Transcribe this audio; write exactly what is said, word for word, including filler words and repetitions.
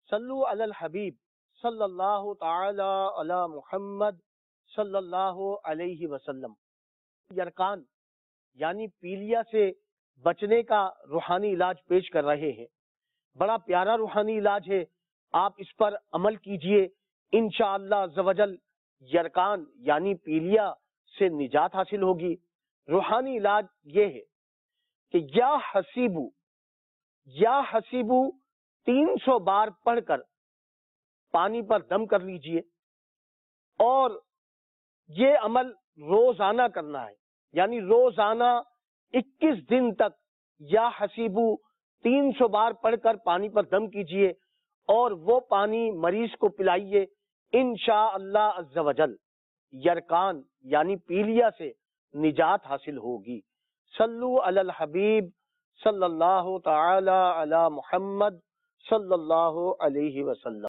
صلو علی الحبیب صلی اللہ تعالی علی محمد صلی اللہ علیہ وسلم۔ یرقان یعنی پیلیا سے بچنے کا روحانی علاج پیش کر رہے ہیں۔ بڑا پیارا روحانی علاج ہے، آپ اس پر عمل کیجئے، انشاءاللہ عز و جل یرقان یعنی پیلیا سے نجات حاصل ہوگی۔ روحانی علاج یہ ہے کہ یا حسیبو یا حسیبو تین سو بار پڑھ کر پانی پر دم کر لیجئے، اور یہ عمل روزانہ کرنا ہے، یعنی روزانہ اکیس دن تک یا حسیبو تین سو بار پڑھ کر پانی پر دم کیجئے اور وہ پانی مریض کو پلائیے، انشاءاللہ عز و جل یرقان یعنی پیلیا سے نجات حاصل ہوگی۔ صلو علی الحبیب صلی اللہ تعالی علی محمد صلی اللہ علیہ وسلم۔